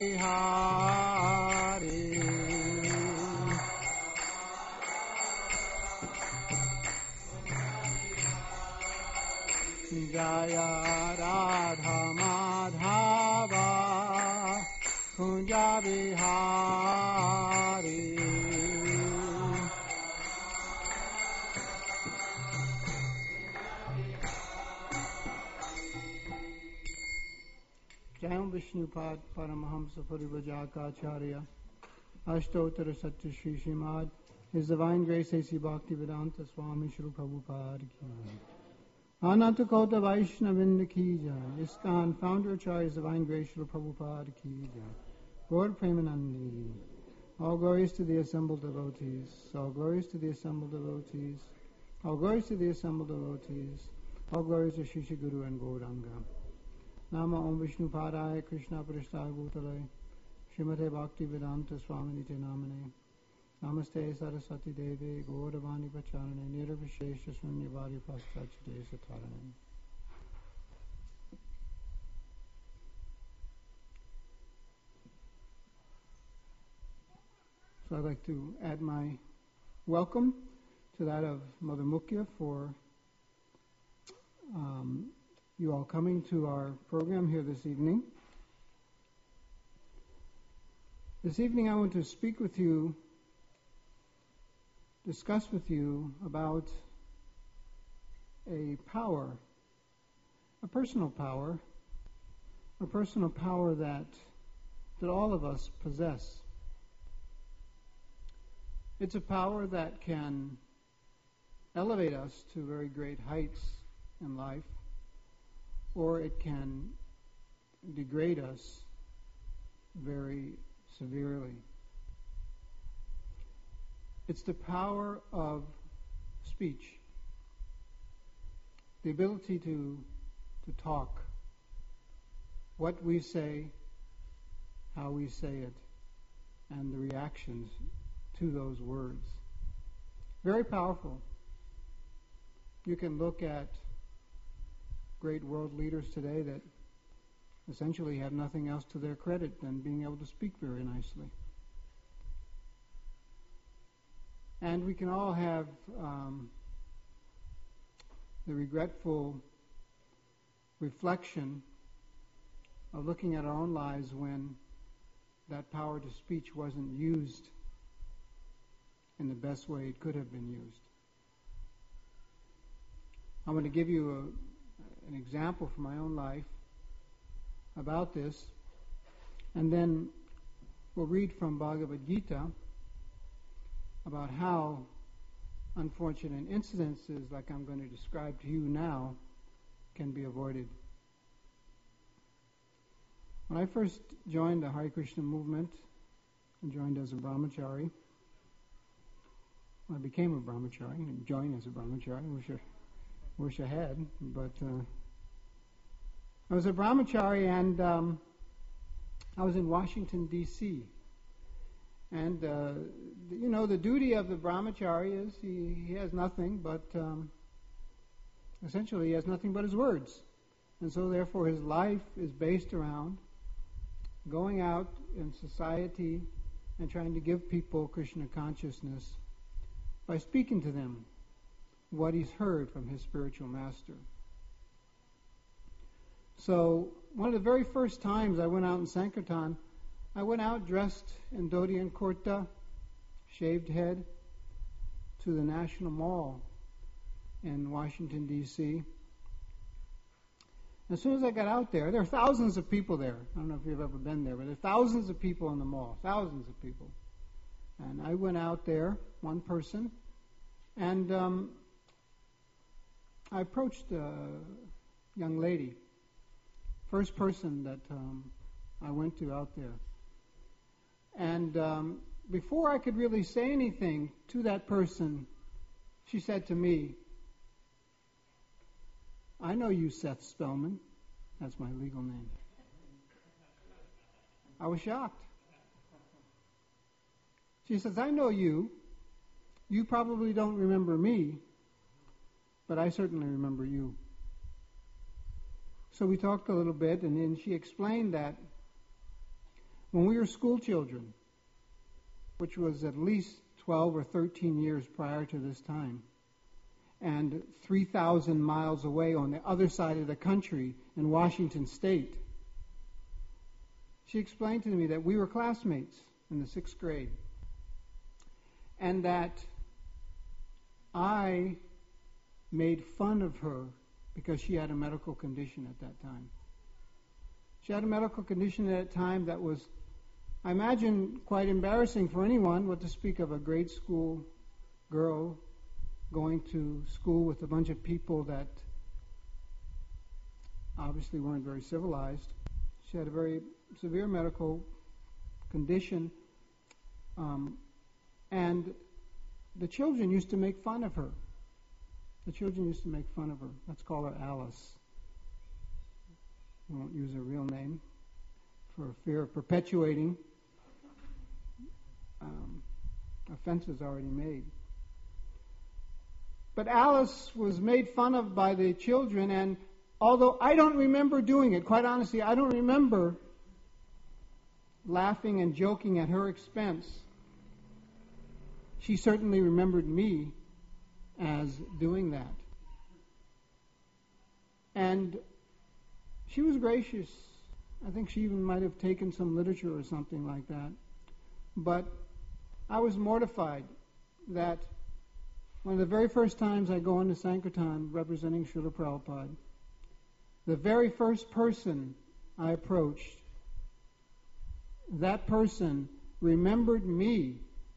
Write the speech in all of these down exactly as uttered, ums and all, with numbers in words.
Hari Jaya Radha Madhava Kunja Bihari Jayam Vishnupad Paramahamsa Parivajakacharya Ashtottara Satya Shri Srimad His Divine Grace A C Bhaktivedanta Swami Shri Prabhupada Ki Ananta Kota Vaishnavinda Ki Jai ISKCON Founder Acharya His Divine Grace Shri Prabhupada Ki Jai Lord Premanandi. All glories to the assembled devotees. All glories to the assembled devotees. All glories to the assembled devotees. All glories to Shri Shri Guru and Gauranga. Nama Om Vishnu Padaya Krishna Prishthaya Bhutale Srimate Bhakti Vedanta Swami Nite Namane Namaste Saraswati Devi Gauravani Pacharane Nirvishesha Sunyavari Paschachite Satarane. So I'd like to add my welcome to that of Mother Mukhya for um, you all coming to our program here this evening. This evening I want to speak with you, discuss with you about a power, a personal power, a personal power that, that all of us possess. It's a power that can elevate us to very great heights in life, or it can degrade us very severely. It's the power of speech, the ability to to talk, what we say, how we say it, and the reactions to those words. Very powerful. You can look at great world leaders today that essentially have nothing else to their credit than being able to speak very nicely. And we can all have um, the regretful reflection of looking at our own lives when that power to speech wasn't used in the best way it could have been used. I'm going to give you a an example from my own life about this, and then we'll read from Bhagavad Gita about how unfortunate incidences like I'm going to describe to you now can be avoided. When I first joined the Hare Krishna movement, I joined as a brahmachari. I became a brahmachari and joined as a brahmachari. I wish I, wish I had, but uh, I was a brahmachari, and um, I was in Washington, D C And, uh, you know, the duty of the brahmachari is he, he has nothing but, um, essentially he has nothing but his words. And so therefore his life is based around going out in society and trying to give people Krishna consciousness by speaking to them what he's heard from his spiritual master. So one of the very first times I went out in Sankirtan, I went out dressed in dhoti and kurta, shaved head, to the National Mall in Washington, D C As soon as I got out there, there are thousands of people there. I don't know if you've ever been there, but there are thousands of people in the mall, thousands of people. And I went out there, one person, and um, I approached a young lady, first person that um, I went to out there. And um, before I could really say anything to that person, she said to me, "I know you, Seth Spellman." That's my legal name. I was shocked. She says, "I know you. You probably don't remember me, but I certainly remember you." So we talked a little bit, and then she explained that when we were school children, which was at least twelve or thirteen years prior to this time, and three thousand miles away on the other side of the country in Washington State, she explained to me that we were classmates in the sixth grade, and that I made fun of her because she had a medical condition at that time. She had a medical condition at that time that was, I imagine, quite embarrassing for anyone, what to speak of a grade school girl going to school with a bunch of people that obviously weren't very civilized. She had a very severe medical condition, um, and the children used to make fun of her. The children used to make fun of her. Let's call her Alice. We won't use her real name for fear of perpetuating um, offenses already made. But Alice was made fun of by the children, and although I don't remember doing it, quite honestly, I don't remember laughing and joking at her expense, she certainly remembered me as doing that. And she was gracious. I think she even might have taken some literature or something like that. But I was mortified that one of the very first times I go into Sankirtan representing Srila Prabhupada, the very first person I approached, that person remembered me.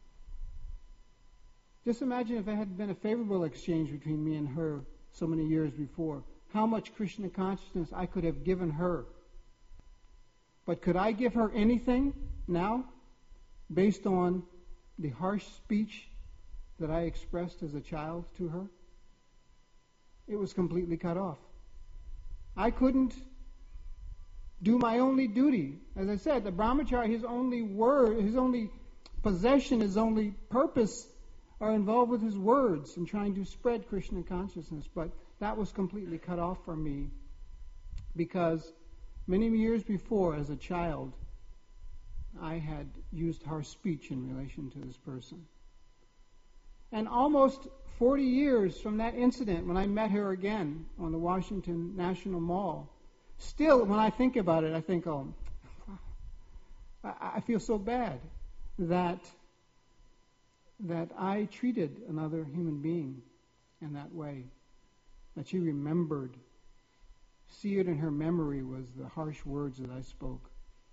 Just imagine if it had been a favorable exchange between me and her so many years before, how much Krishna consciousness I could have given her. But could I give her anything now based on the harsh speech that I expressed as a child to her? It was completely cut off. I couldn't do my only duty. As I said, the brahmachari, his only word, his only possession, his only purpose are involved with his words and trying to spread Krishna consciousness. But that was completely cut off for me because many years before, as a child, I had used harsh speech in relation to this person. And almost forty years from that incident, when I met her again on the Washington National Mall, still, when I think about it, I think, oh, I, I feel so bad that that I treated another human being in that way, that she remembered. Seared in her memory was the harsh words that I spoke.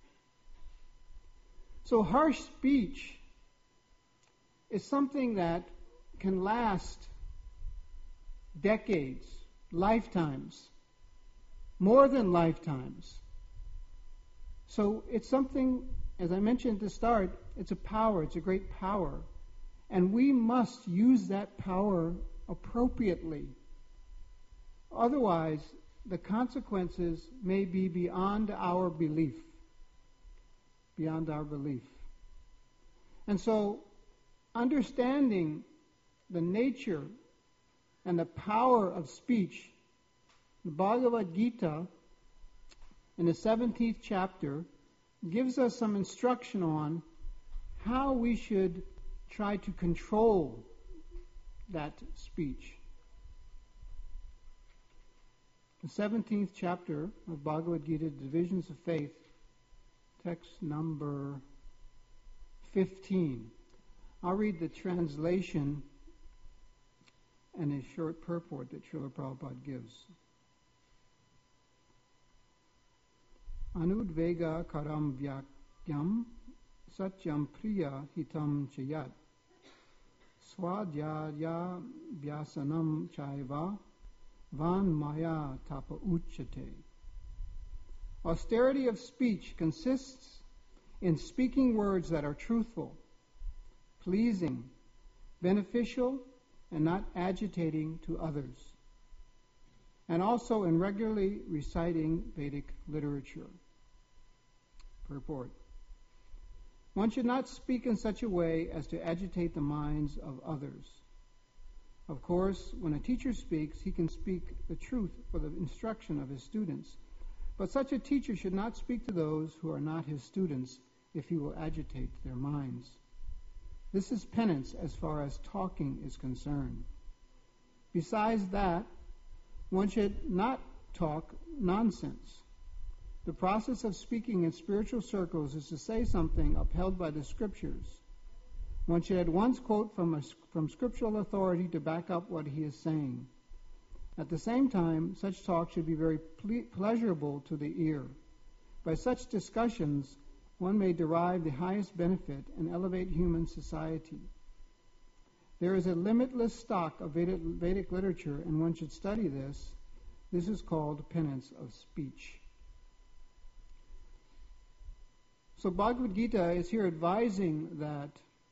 So harsh speech is something that can last decades, lifetimes, more than lifetimes. So it's something, as I mentioned at the start, it's a power, it's a great power. And we must use that power appropriately. Otherwise, the consequences may be beyond our belief. Beyond our belief. And so, understanding the nature and the power of speech, the Bhagavad Gita, in the seventeenth chapter, gives us some instruction on how we should try to control that speech. The seventeenth chapter of Bhagavad Gita, Divisions of Faith, text number fifteen. I'll read the translation and a short purport that Srila Prabhupada gives. Anudvega karam vyakyam satyam priya hitam chayat swadhyaya vyasanam chaiva van maya tapa uchate. Austerity of speech consists in speaking words that are truthful, pleasing, beneficial, and not agitating to others, and also in regularly reciting Vedic literature. Purport. One should not speak in such a way as to agitate the minds of others. Of course, when a teacher speaks, he can speak the truth for the instruction of his students. But such a teacher should not speak to those who are not his students if he will agitate their minds. This is penance as far as talking is concerned. Besides that, one should not talk nonsense. The process of speaking in spiritual circles is to say something upheld by the scriptures. One should at once quote from, a, from scriptural authority to back up what he is saying. At the same time, such talk should be very ple- pleasurable to the ear. By such discussions, one may derive the highest benefit and elevate human society. There is a limitless stock of Vedic, Vedic literature, and one should study this. This is called penance of speech. So Bhagavad Gita is here advising that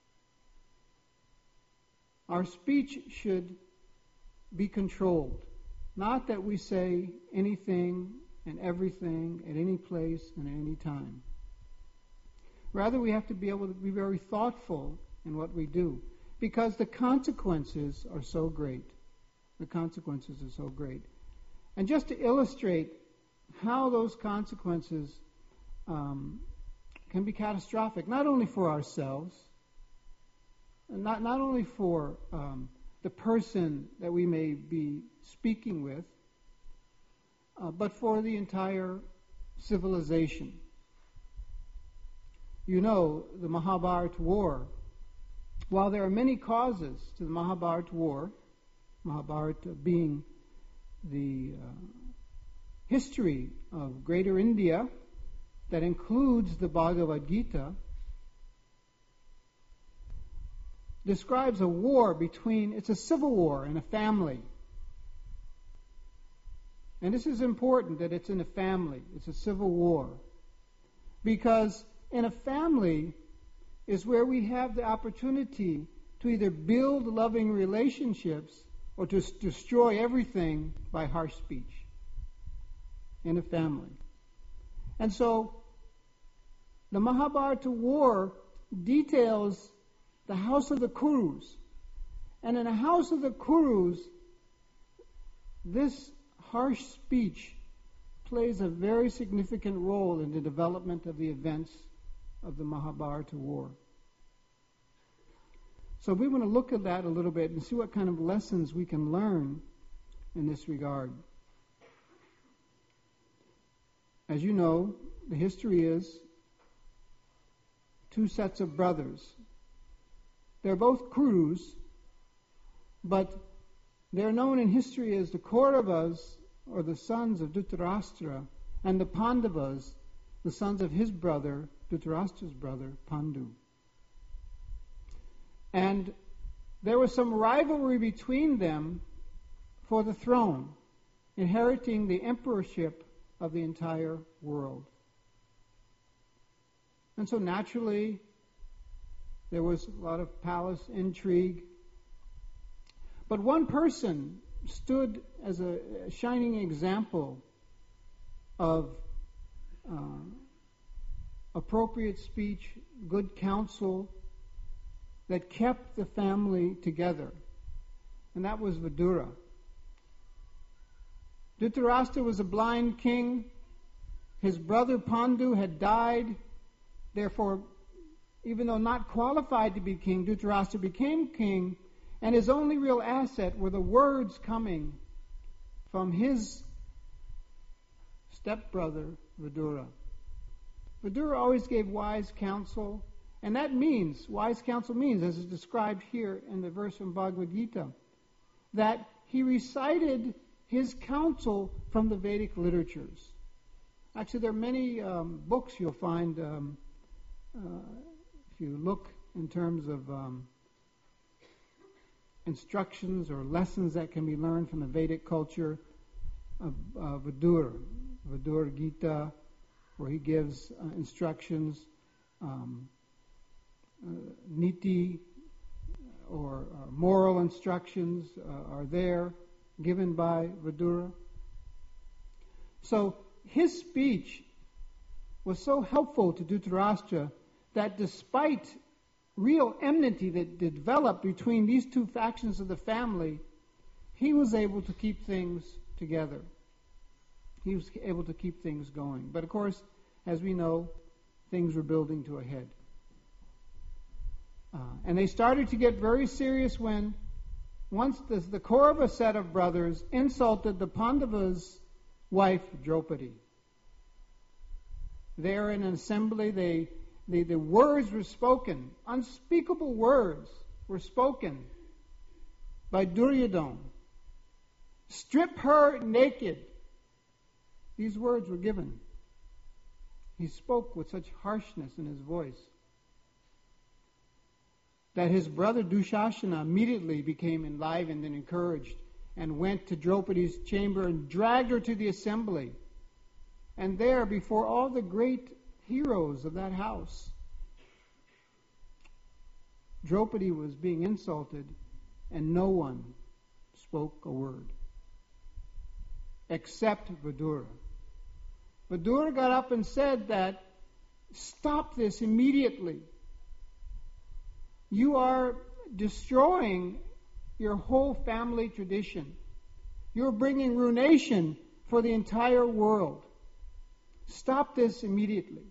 our speech should be controlled. Not that we say anything and everything at any place and at any time. Rather, we have to be able to be very thoughtful in what we do, because the consequences are so great. The consequences are so great. And just to illustrate how those consequences um, can be catastrophic, not only for ourselves, not, not only for um, the person that we may be speaking with, uh, but for the entire civilization. You know, the Mahabharata war, while there are many causes to the Mahabharata war, Mahabharata being the uh, history of Greater India that includes the Bhagavad Gita, describes a war between, it's a civil war in a family. And this is important that it's in a family. It's a civil war. Because in a family is where we have the opportunity to either build loving relationships or to s- destroy everything by harsh speech. In a family. And so, the Mahabharata war details the house of the Kurus. And in a house of the Kurus, this harsh speech plays a very significant role in the development of the events of the Mahabharata war. So we want to look at that a little bit and see what kind of lessons we can learn in this regard. As you know, the history is two sets of brothers. They're both Kurus, but they're known in history as the Kauravas, or the sons of Dhritarashtra, and the Pandavas, the sons of his brother, Dhritarashtra's brother, Pandu. And there was some rivalry between them for the throne, inheriting the emperorship of the entire world. And so naturally, there was a lot of palace intrigue. But one person stood as a shining example of uh, appropriate speech, good counsel, that kept the family together. And that was Vidura. Dhritarashtra was a blind king. His brother Pandu had died. Therefore, even though not qualified to be king, Dhritarashtra became king, and his only real asset were the words coming from his stepbrother, Vidura. Vidura always gave wise counsel, and that means, wise counsel means, as is described here in the verse from Bhagavad Gita, that he recited his counsel from the Vedic literatures. Actually, there are many um, books you'll find, um, uh, if you look in terms of um, instructions or lessons that can be learned from the Vedic culture of uh, Vidura, Vidura Gita, where he gives uh, instructions, um, uh, niti, or uh, moral instructions uh, are there, given by Vidura. So his speech was so helpful to Dhritarashtra that despite real enmity that developed between these two factions of the family, he was able to keep things together. He was able to keep things going. But of course, as we know, things were building to a head. Uh, and they started to get very serious when once the, the Kaurava set of brothers insulted the Pandavas' wife, Draupadi. There in an assembly, they, they, the words were spoken, unspeakable words were spoken by Duryodhana. Strip her naked. These words were given. He spoke with such harshness in his voice that his brother Dushasana immediately became enlivened and encouraged and went to Draupadi's chamber and dragged her to the assembly. And there, before all the great heroes of that house, Draupadi was being insulted and no one spoke a word except Vidura. Vidura got up and said that, stop this immediately. You are destroying your whole family tradition. You're bringing ruination for the entire world. Stop this immediately.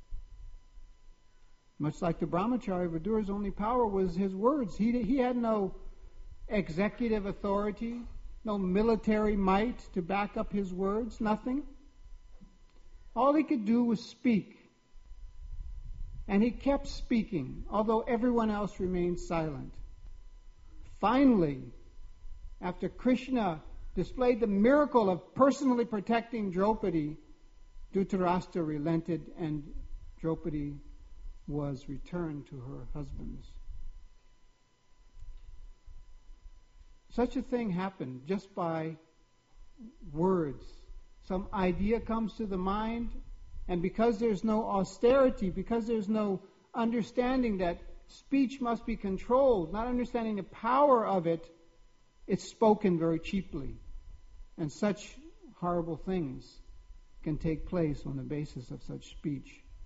Much like the brahmachari, Vidura's only power was his words. He, he had no executive authority, no military might to back up his words, nothing. All he could do was speak. And he kept speaking, although everyone else remained silent. Finally, after Krishna displayed the miracle of personally protecting Draupadi, Dhritarashtra relented and Draupadi was returned to her husbands. Such a thing happened just by words. Some idea comes to the mind, and because there's no austerity, because there's no understanding that speech must be controlled, not understanding the power of it, it's spoken very cheaply. And such horrible things can take place on the basis of such speech.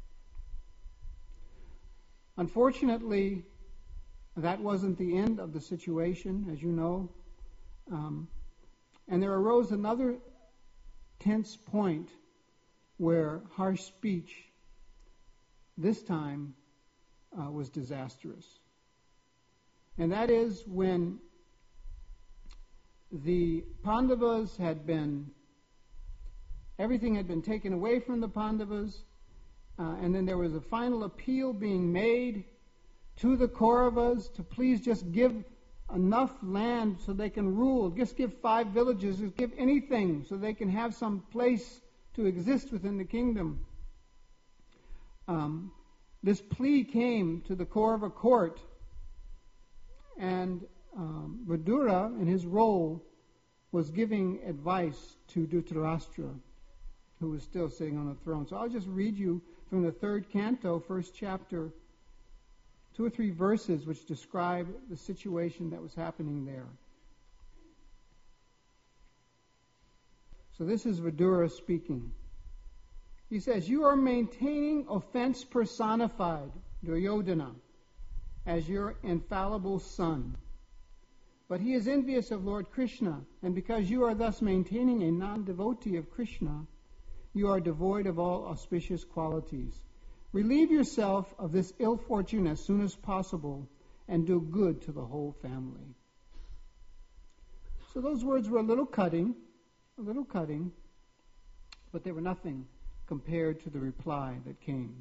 Unfortunately, that wasn't the end of the situation, as you know. Um, and there arose another tense point where harsh speech, this time, uh, was disastrous. And that is when the Pandavas had been, everything had been taken away from the Pandavas, uh, and then there was a final appeal being made to the Kauravas to please just give enough land so they can rule. Just give five villages, just give anything so they can have some place to exist within the kingdom. Um, this plea came to the Kaurava court, and um, Vidura, in his role, was giving advice to Dhritarashtra, who was still sitting on the throne. So I'll just read you from the third canto, first chapter, two or three verses which describe the situation that was happening there. So this is Vidura speaking. He says, you are maintaining offense personified, Duryodhana, as your infallible son. But he is envious of Lord Krishna, and because you are thus maintaining a non-devotee of Krishna, you are devoid of all auspicious qualities. Relieve yourself of this ill fortune as soon as possible, and do good to the whole family. So those words were a little cutting, a little cutting, but they were nothing compared to the reply that came.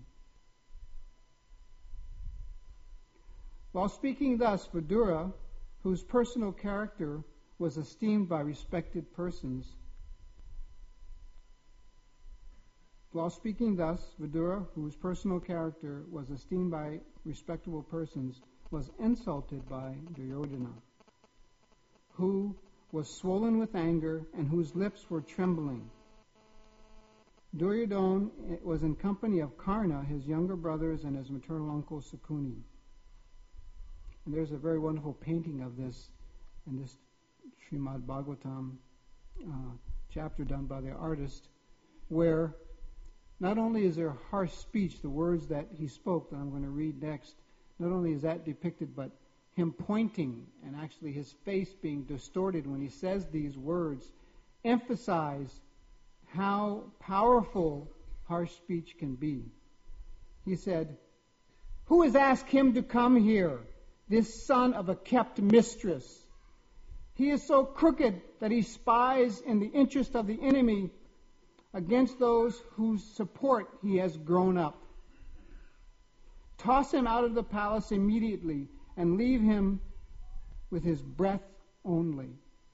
While speaking thus, Vidura, whose personal character was esteemed by respected persons, while speaking thus, Vidura, whose personal character was esteemed by respectable persons, was insulted by Duryodhana, who was swollen with anger and whose lips were trembling. Duryodhana was in company of Karna, his younger brothers, and his maternal uncle Sakuni. And there's a very wonderful painting of this in this Srimad Bhagavatam uh, chapter done by the artist, where not only is there harsh speech, the words that he spoke that I'm going to read next, not only is that depicted, but him pointing and actually his face being distorted when he says these words emphasize how powerful harsh speech can be. he said, "Who has asked him to come here, this son of a kept mistress? He is so crooked that he spies in the interest of the enemy against those whose support he has grown up. Toss him out of the palace immediately and leave him with his breath only."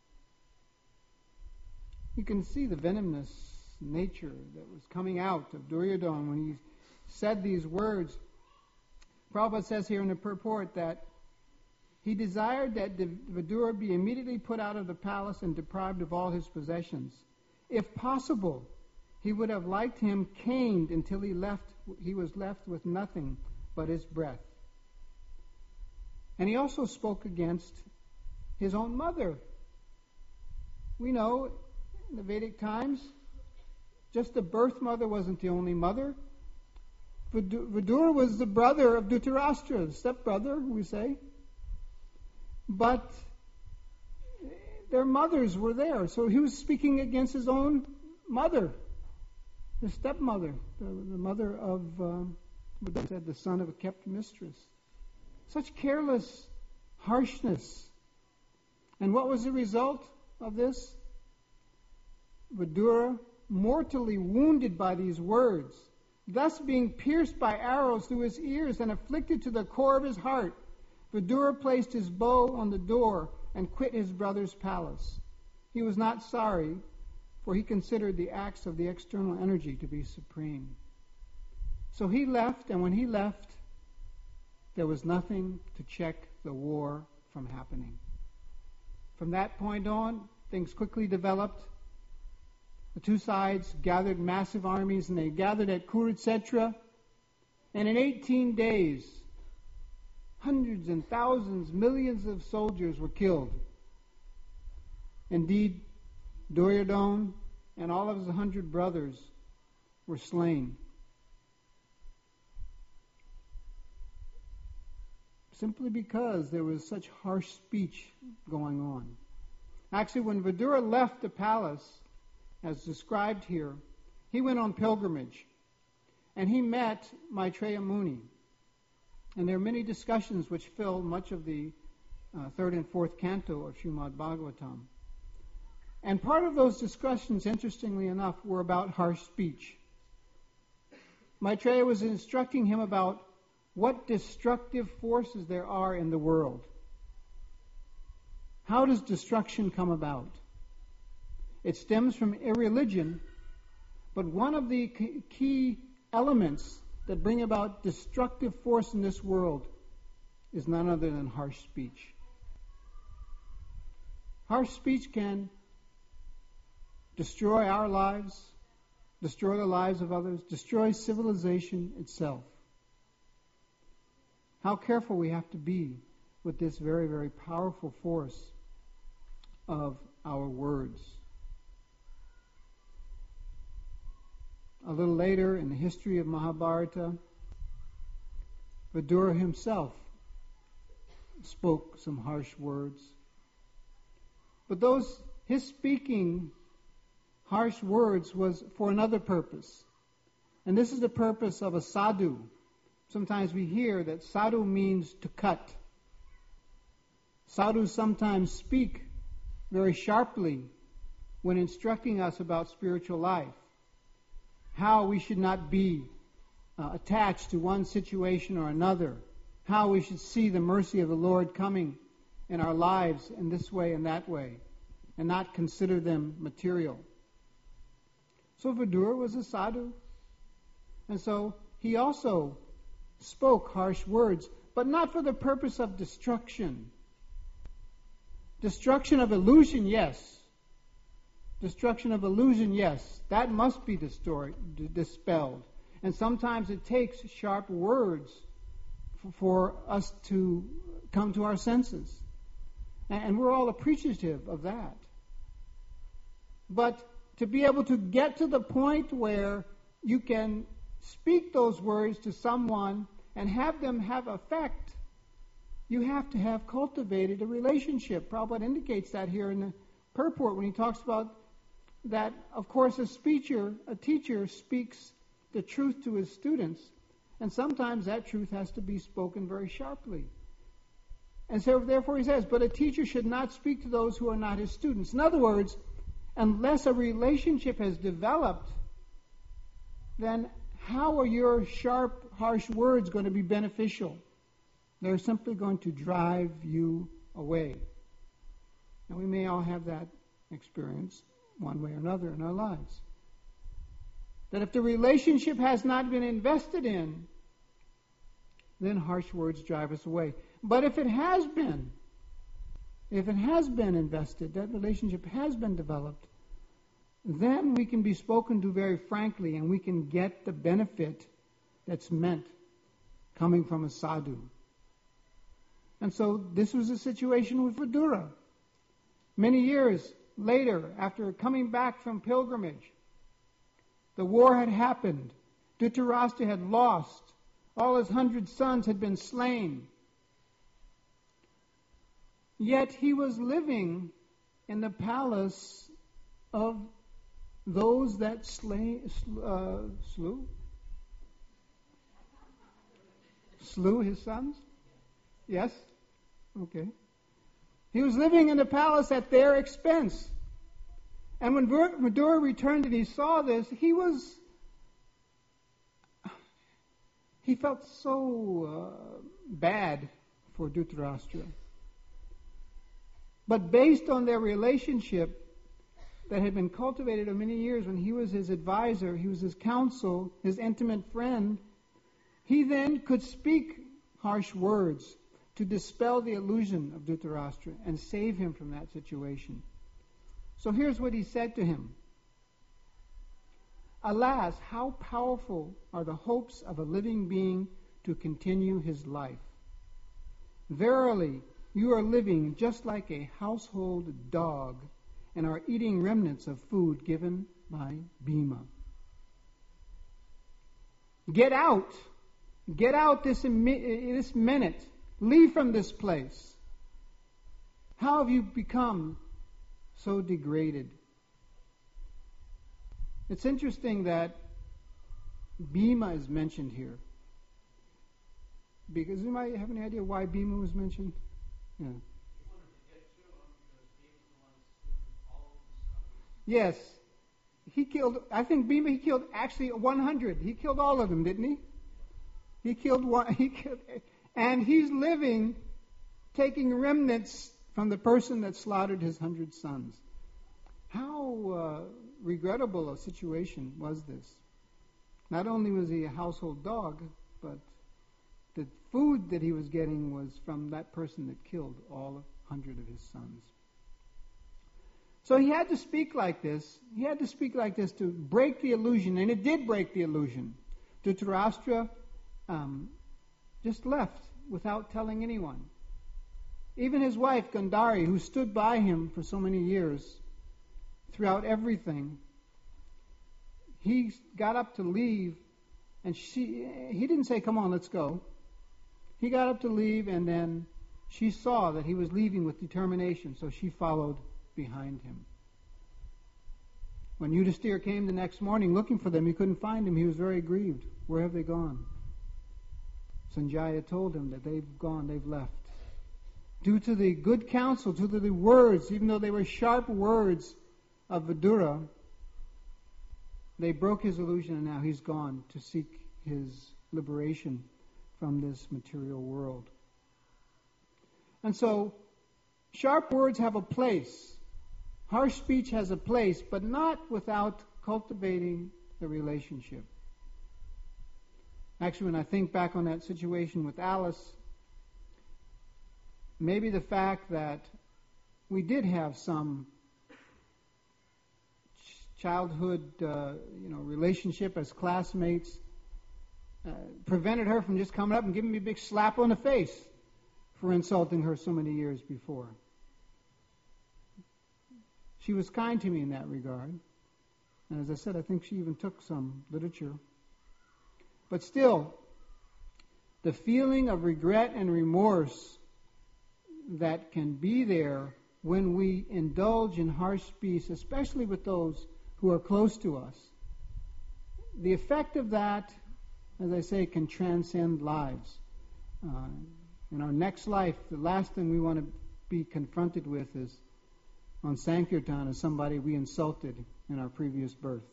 You can see the venomous nature that was coming out of Duryodhana when he said these words. Prabhupada says here in the purport that he desired that Vidura be immediately put out of the palace and deprived of all his possessions. If possible, he would have liked him caned until he left. He was left with nothing but his breath. And he also spoke against his own mother. We know in the Vedic times, just the birth mother wasn't the only mother. Vidura was the brother of Dhritarashtra, the stepbrother, we say. But their mothers were there, so he was speaking against his own mother, his stepmother, the, the mother of, um, what said, the son of a kept mistress. Such careless harshness. And what was the result of this? Vidura, mortally wounded by these words, thus being pierced by arrows through his ears and afflicted to the core of his heart, Vidura placed his bow on the door and quit his brother's palace. He was not sorry, for he considered the acts of the external energy to be supreme. So he left, and when he left, there was nothing to check the war from happening. From that point on, things quickly developed. The two sides gathered massive armies, and they gathered at Kuruksetra. And in eighteen days, hundreds and thousands, millions of soldiers were killed. Indeed, Duryodhana and all of his hundred brothers were slain. Simply because there was such harsh speech going on. Actually, when Vidura left the palace, as described here, he went on pilgrimage, and he met Maitreya Muni. And there are many discussions which fill much of the uh, third and fourth canto of Srimad Bhagavatam. And part of those discussions, interestingly enough, were about harsh speech. Maitreya was instructing him about what destructive forces there are in the world. How does destruction come about? It stems from irreligion, but one of the key elements that bring about destructive force in this world is none other than harsh speech. Harsh speech can destroy our lives, destroy the lives of others, destroy civilization itself. How careful we have to be with this very, very powerful force of our words. A little later in the history of Mahabharata, Vidura himself spoke some harsh words. But those, his speaking harsh words was for another purpose. And this is the purpose of a sadhu. Sometimes we hear that sadhu means to cut. Sadhus sometimes speak very sharply when instructing us about spiritual life. How we should not be uh, attached to one situation or another. How we should see the mercy of the Lord coming in our lives in this way and that way, and not consider them material. So Vidura was a sadhu, and so he also spoke harsh words, but not for the purpose of destruction. Destruction of illusion, yes. Destruction of illusion, yes. That must be destroyed, d- dispelled. And sometimes it takes sharp words f- for us to come to our senses. And, and we're all appreciative of that. But to be able to get to the point where you can speak those words to someone and have them have effect, you have to have cultivated a relationship. Prabhupada indicates that here in the purport when he talks about that, of course, a speaker, a teacher speaks the truth to his students, And sometimes that truth has to be spoken very sharply. And so therefore he says, but a teacher should not speak to those who are not his students. In other words, unless a relationship has developed, then how are your sharp, harsh words going to be beneficial? They're simply going to drive you away. And we may all have that experience one way or another in our lives. That if the relationship has not been invested in, then harsh words drive us away. But if it has been, if it has been invested, that relationship has been developed, then we can be spoken to very frankly and we can get the benefit that's meant coming from a sadhu. And so this was the situation with Vidura. Many years later, after coming back from pilgrimage, the war had happened. Dhritarashtra had lost. All his hundred sons had been slain. Yet he was living in the palace of those that slay, uh, slew? Slew his sons? Yes? Okay. He was living in the palace at their expense. And when Vidura returned and he saw this, he was, he felt so uh, bad for Dhritarashtra. But based on their relationship that had been cultivated over many years, when he was his advisor, he was his counsel, his intimate friend, he then could speak harsh words to dispel the illusion of Dhritarashtra and save him from that situation. So here's what he said to him. Alas, how powerful are the hopes of a living being to continue his life. Verily, you are living just like a household dog and are eating remnants of food given by Bhima. Get out. Get out this, this minute. Leave from this place. How have you become so degraded? It's interesting that Bhima is mentioned here. Because you might have any idea why Bhima was mentioned? Yeah. Yes. He killed, I think Bhima, he killed actually one hundred. He killed all of them, didn't he? He killed one, he killed, and he's living, taking remnants from the person that slaughtered his hundred sons. How uh, regrettable a situation was this? Not only was he a household dog, but the food that he was getting was from that person that killed all hundred of his sons. So he had to speak like this. He had to speak like this to break the illusion, and it did break the illusion. Dhritarashtra um, just left without telling anyone. Even his wife, Gandhari, who stood by him for so many years, throughout everything, he got up to leave, and she he didn't say, come on, let's go. He got up to leave, and then she saw that he was leaving with determination, so she followed behind him. When Yudhisthira came the next morning looking for them, he couldn't find them. He was very grieved. Where have they gone? Sanjaya told him that they've gone, they've left. Due to the good counsel, due to the words, even though they were sharp words of Vidura, they broke his illusion, and now he's gone to seek his liberation from this material world. And so, sharp words have a place. Harsh speech has a place, but not without cultivating the relationship. Actually, when I think back on that situation with Alice, maybe the fact that we did have some childhood, uh, you know, relationship as classmates uh, prevented her from just coming up and giving me a big slap on the face for insulting her so many years before. She was kind to me in that regard. And as I said, I think she even took some literature. But still, the feeling of regret and remorse that can be there when we indulge in harsh speech, especially with those who are close to us, the effect of that, as I say, can transcend lives. Uh, in our next life, the last thing we want to be confronted with is on Sankirtan as somebody we insulted in our previous birth.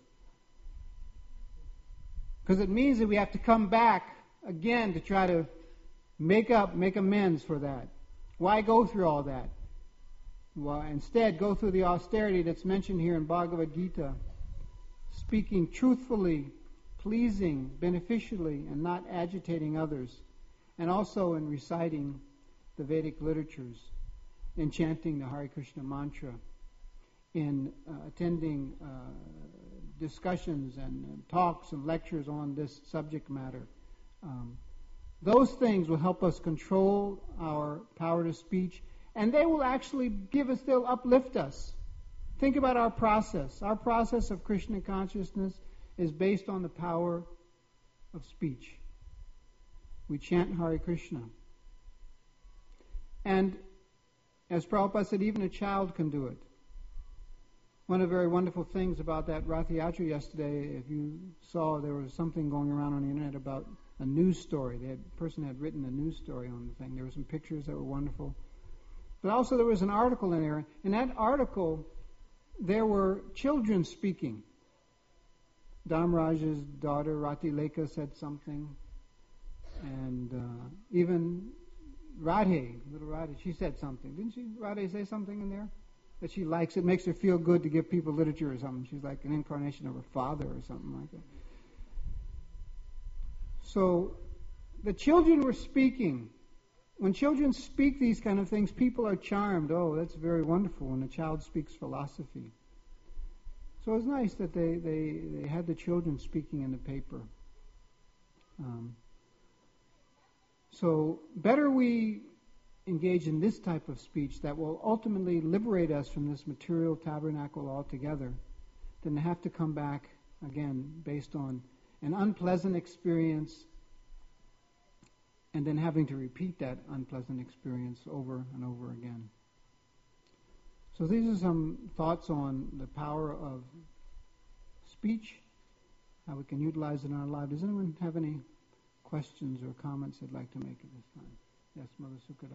Because it means that we have to come back again to try to make up, make amends for that. Why go through all that? Well, instead, go through the austerity that's mentioned here in Bhagavad Gita, speaking truthfully, pleasing, beneficially, and not agitating others, and also in reciting the Vedic literatures, in chanting the Hare Krishna mantra, in uh, attending uh, discussions and, and talks and lectures on this subject matter. Um, those things will help us control our power to speech, and they will actually give us, they'll uplift us. Think about our process. Our process of Krishna consciousness is based on the power of speech. We chant Hare Krishna. And as Prabhupada said, even a child can do it. One of the very wonderful things about that Rath Yatra yesterday, if you saw, there was something going around on the internet about a news story. The person had written a news story on the thing. There were some pictures that were wonderful. But also there was an article in there. In that article, there were children speaking. Dharmaraj's daughter, Rati Lekha, said something. And uh, even Radhe, little Radhe, she said something. Didn't she, Radhe, say something in there? That she likes, it makes her feel good to give people literature or something. She's like an incarnation of her father or something like that. So the children were speaking. When children speak these kind of things, people are charmed. Oh, that's very wonderful when a child speaks philosophy. So it's nice that they, they, they had the children speaking in the paper. Um, so better we engage in this type of speech that will ultimately liberate us from this material tabernacle altogether than to have to come back again based on an unpleasant experience and then having to repeat that unpleasant experience over and over again. So these are some thoughts on the power of speech, how we can utilize it in our life. Does anyone have any questions or comments they'd like to make at this time? Yes, Mother Sukada.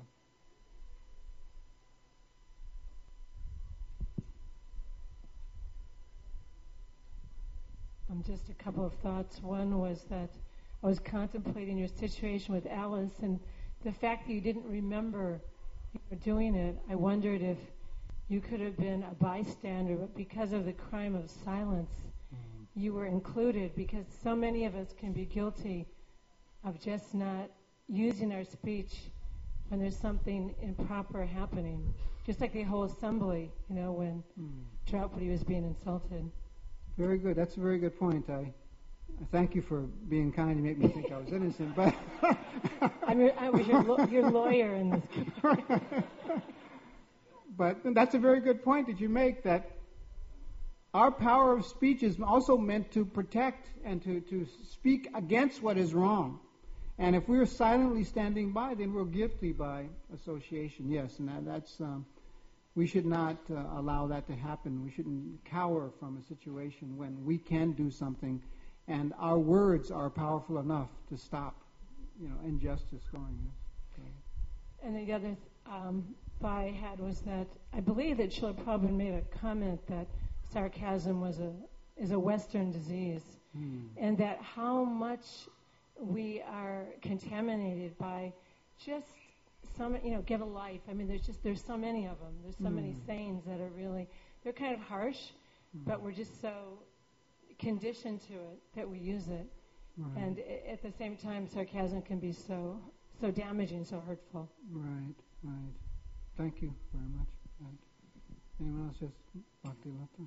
Um, just a couple of thoughts. One was that I was contemplating your situation with Alice, and the fact that you didn't remember you were doing it, I wondered if you could have been a bystander, but because of the crime of silence, mm-hmm. you were included, because so many of us can be guilty of just not using our speech when there's something improper happening. Just like the whole assembly, you know, when mm. Draupadi was being insulted. Very good. That's a very good point. I, I thank you for being kind to make me think I was innocent. But I mean, I was your, lo- your lawyer in this case. But that's a very good point that you make, that our power of speech is also meant to protect and to, to speak against what is wrong. And if we're silently standing by, then we're guilty by association. Yes, and that, that's... Um, we should not uh, allow that to happen. We shouldn't cower from a situation when we can do something, and our words are powerful enough to stop, you know, injustice going. Okay. And the other um, thought I had was that I believe that Srila Prabhupada made a comment that sarcasm was a is a Western disease, hmm. and that how much we are contaminated by just some, you know, get a life. I mean, there's just, there's so many of them. There's so mm. many sayings that are really, they're kind of harsh, mm. but we're just so conditioned to it that we use it. Right. And I- at the same time, sarcasm can be so, so damaging, so hurtful. Right, right. Thank you very much. Right. Anyone else? Yes, Bhakti Lata.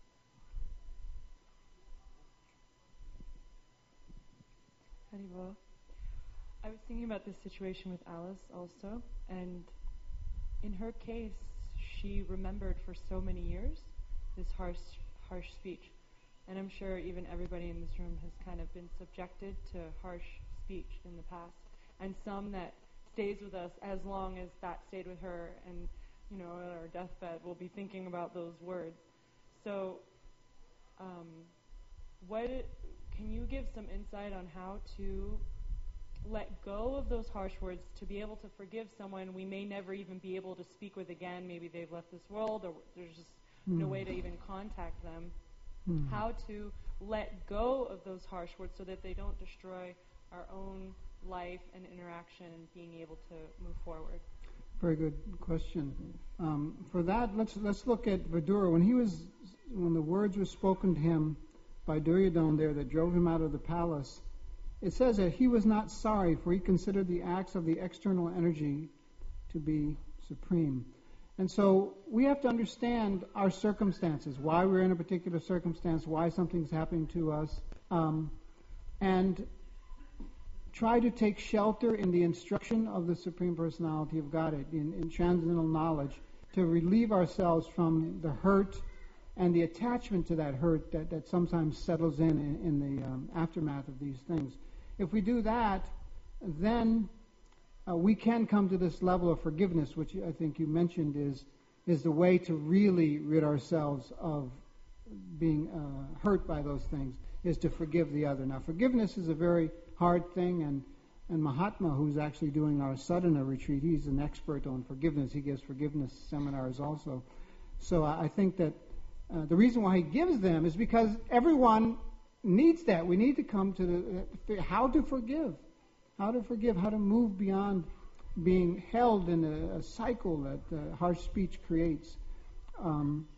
Haribol. I was thinking about this situation with Alice also, and in her case, she remembered for so many years this harsh, harsh speech. And I'm sure even everybody in this room has kind of been subjected to harsh speech in the past, and some that stays with us as long as that stayed with her, and, you know, at our deathbed, we'll be thinking about those words. So, um, what can you give some insight on how to let go of those harsh words, to be able to forgive someone we may never even be able to speak with again? Maybe they've left this world, or there's just mm. no way to even contact them. Mm. How to let go of those harsh words so that they don't destroy our own life and interaction and being able to move forward. Very good question. Um, for that, let's let's look at Vidura. When he was, when the words were spoken to him by Duryodhana there that drove him out of the palace, it says that he was not sorry, for he considered the acts of the external energy to be supreme. And so we have to understand our circumstances, why we're in a particular circumstance, why something's happening to us, um, and try to take shelter in the instruction of the Supreme Personality of Godhead, in, in transcendental knowledge, to relieve ourselves from the hurt and the attachment to that hurt that, that sometimes settles in in, in the um, aftermath of these things. If we do that, then uh, we can come to this level of forgiveness, which I think you mentioned is is the way to really rid ourselves of being uh, hurt by those things, is to forgive the other. Now, forgiveness is a very hard thing, and, and Mahatma, who's actually doing our Sadhana retreat, he's an expert on forgiveness. He gives forgiveness seminars also. So I, I think that uh, the reason why he gives them is because everyone needs that. We need to come to the, how to forgive, how to forgive, how to move beyond being held in a, a cycle that uh, harsh speech creates. Um,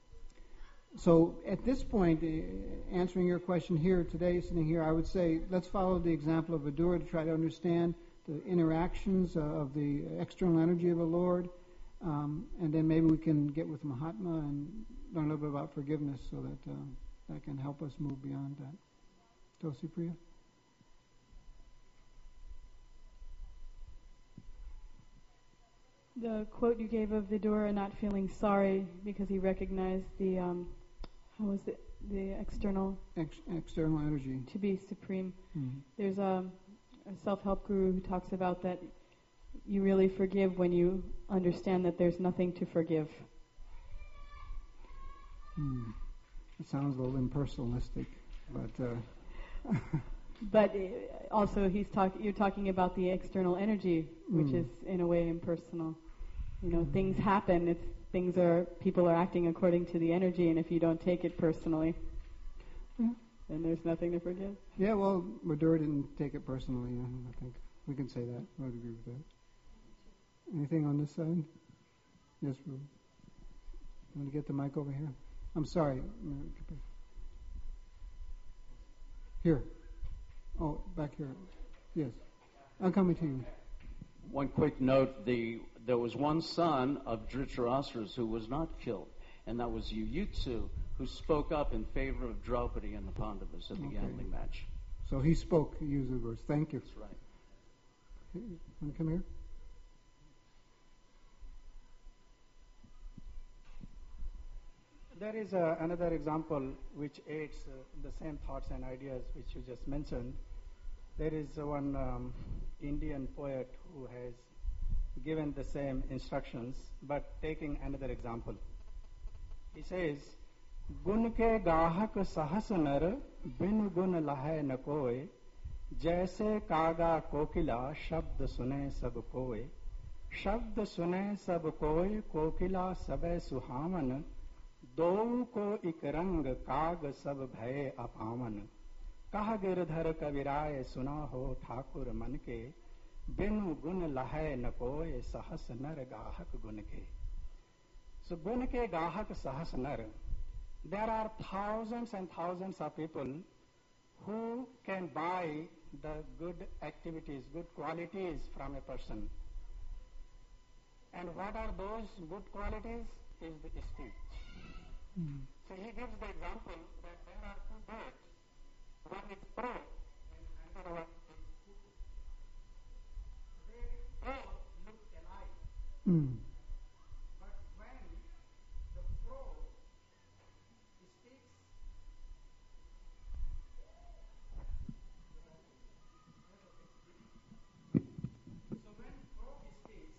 So at this point, uh, answering your question here today, sitting here, I would say let's follow the example of Vidura to try to understand the interactions uh, of the external energy of the Lord, um, and then maybe we can get with Mahatma and learn a little bit about forgiveness so that uh, that can help us move beyond that. Tosi Priya? The quote you gave of Vidura not feeling sorry because he recognized the, um, how was it, the external... Ex- external energy. To be supreme. Mm-hmm. There's a, a self-help guru who talks about that you really forgive when you understand that there's nothing to forgive. Mm. It sounds a little impersonalistic, but... Uh, But also, he's talk, you're talking about the external energy, which mm. is in a way impersonal. You know, mm. things happen. It's things are people are acting according to the energy, and if you don't take it personally, yeah. then there's nothing to forgive. Yeah, well, Vidura didn't take it personally. I think we can say that. I would agree with that. Anything on this side? Yes, Ruben. You want to get the mic over here? I'm sorry. Here. Oh, back here. Yes. I'm coming to you. One quick note, the there was one son of Dhritarashtra's who was not killed, and that was Yuyutsu, who spoke up in favor of Draupadi and the Pandavas at the okay. gambling match. So he spoke, he used the words. Thank you. That's right. Okay. Want to come here? There is uh, another example which aids uh, the same thoughts and ideas which you just mentioned. There is uh, one um, Indian poet who has given the same instructions, but taking another example. He says, "Gun ke gahak sahas nar, bin gun lahay na koy, jaise kaga kokila, shabd sune sab koy, shabd sune sab koy, kokila sabe suhaman, दो को एक रंग काग सब भय अपावन कह गिरधर कविराय सुना हो ठाकुर मन के बिनु गुण लहै न कोय सहस नर गाहक गुण के." So गुण के गाहक सहस नर, there are thousands and thousands of people who can buy the good activities, good qualities from a person. And what are those good qualities? Is the speech. Mm. So he gives the example that there are two birds. One is crow and another one is cuckoo. They both look alike. Mm. But when the crow speaks, so when crow speaks,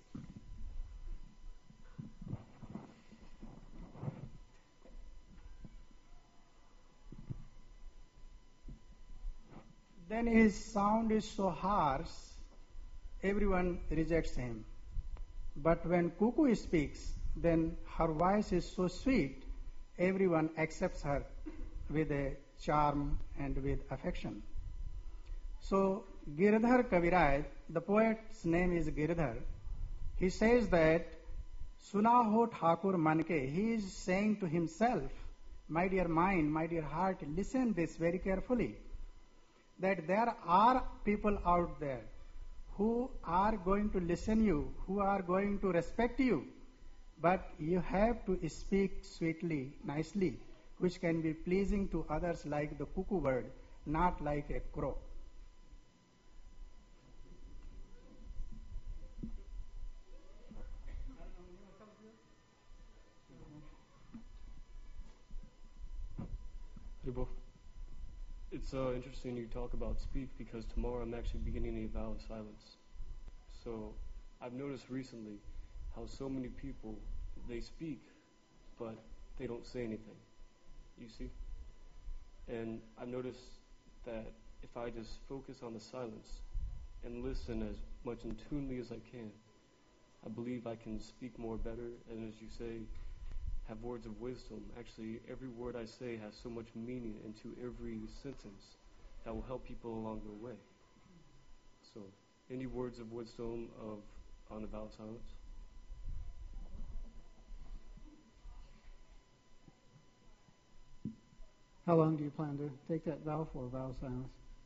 when his sound is so harsh, everyone rejects him. But when cuckoo speaks, then her voice is so sweet, everyone accepts her with a charm and with affection. So Giridhar Kaviraj, the poet's name is Giridhar, he says that Suna ho Thakur Manke, he is saying to himself, my dear mind, my dear heart, listen this very carefully, that there are people out there who are going to listen you, who are going to respect you, but you have to speak sweetly, nicely, which can be pleasing to others like the cuckoo bird, not like a crow. Haribol. It's uh, interesting you talk about speak because tomorrow I'm actually beginning a vow of silence. So I've noticed recently how so many people, they speak, but they don't say anything. You see? And I've noticed that if I just focus on the silence and listen as much in tunely as I can, I believe I can speak more better, and as you say, have words of wisdom. Actually, every word I say has so much meaning into every sentence that will help people along their way. So, any words of wisdom of on the vow of silence? How long do you plan to take that vow for, vow of silence?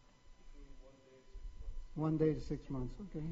One day to six months. Okay.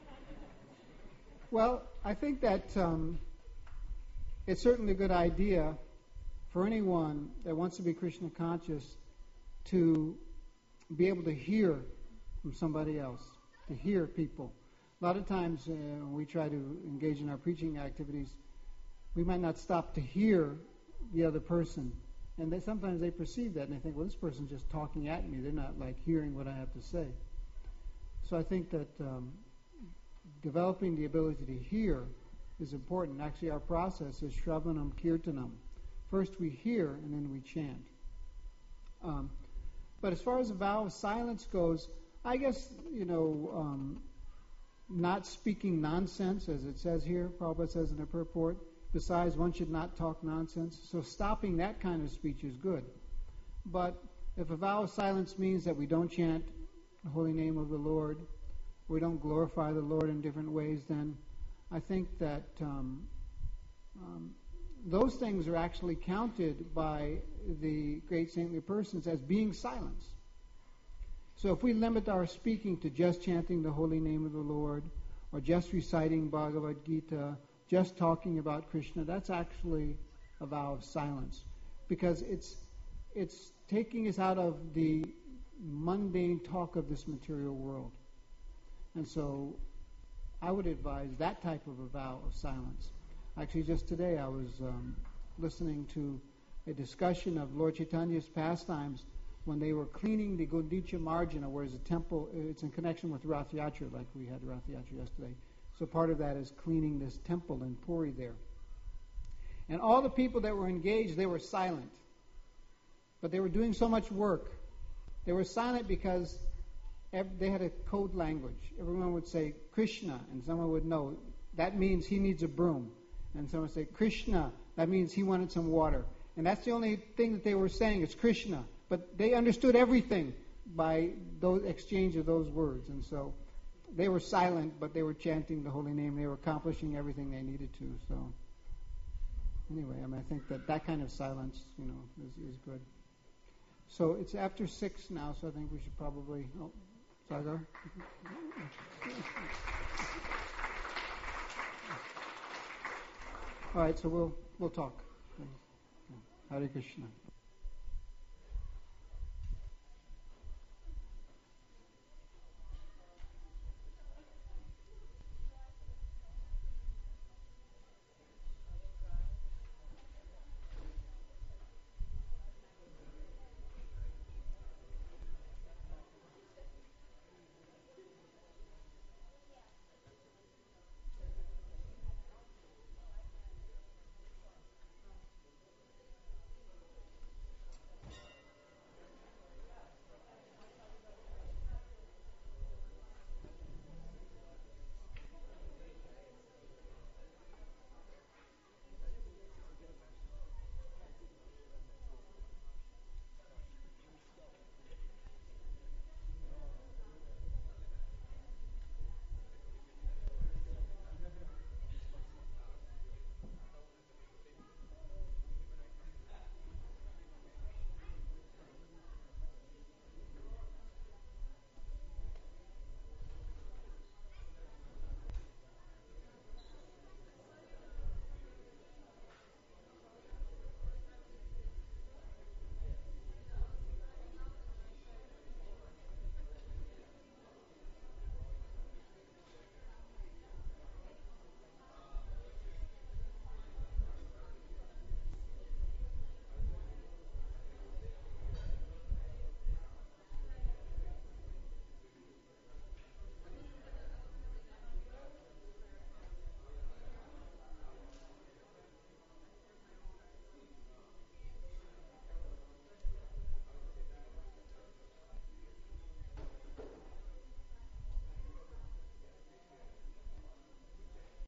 Well, I think that um, it's certainly a good idea for anyone that wants to be Krishna conscious to be able to hear from somebody else, to hear people. A lot of times uh, when we try to engage in our preaching activities, we might not stop to hear the other person. And they, sometimes they perceive that and they think, well, this person's just talking at me. They're not like hearing what I have to say. So I think that um, developing the ability to hear is important. Actually, our process is Shravanam Kirtanam. First we hear and then we chant. Um, but as far as the vow of silence goes, I guess, you know, um, not speaking nonsense, as it says here, Prabhupada says in the purport. Besides, one should not talk nonsense. So stopping that kind of speech is good. But if a vow of silence means that we don't chant the holy name of the Lord, we don't glorify the Lord in different ways, then I think that um, um, those things are actually counted by the great saintly persons as being silence. So if we limit our speaking to just chanting the holy name of the Lord, or just reciting Bhagavad Gita, just talking about Krishna, that's actually a vow of silence. Because it's it's taking us out of the mundane talk of this material world. And so I would advise that type of a vow of silence. Actually, just today I was um, listening to a discussion of Lord Chaitanya's pastimes when they were cleaning the Gundicha Marjana, whereas the temple, it's in connection with Rath Yatra, like we had Rath Yatra yesterday. So part of that is cleaning this temple in Puri there. And all the people that were engaged, they were silent. But they were doing so much work. They were silent because they had a code language. Everyone would say Krishna, and someone would know that means he needs a broom. And someone would say Krishna, that means he wanted some water. And that's the only thing that they were saying, is Krishna. But they understood everything by those exchange of those words. And so they were silent, but they were chanting the holy name. They were accomplishing everything they needed to. So anyway, I mean, I think that that kind of silence, you know, is, is good. So it's after six now, so I think we should probably... Oh, Sagar? All right, so we'll we'll talk. Hare Krishna.